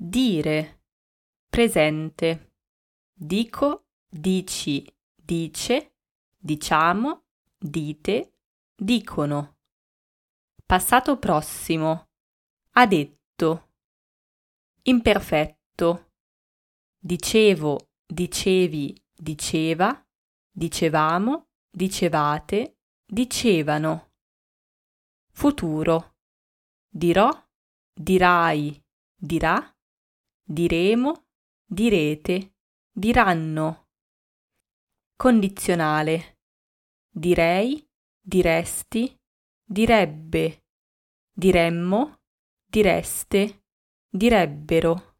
dire, presente. Dico, dici, dice, diciamo, dite, dicono. Passato prossimo. Ha detto. Imperfetto. Dicevo, dicevi, diceva, dicevamo, dicevate, dicevano. Futuro. Dirò, dirai, dirà, diremo, direte, diranno. Condizionale. Direi, diresti, direbbe, diremmo, direste, direbbero.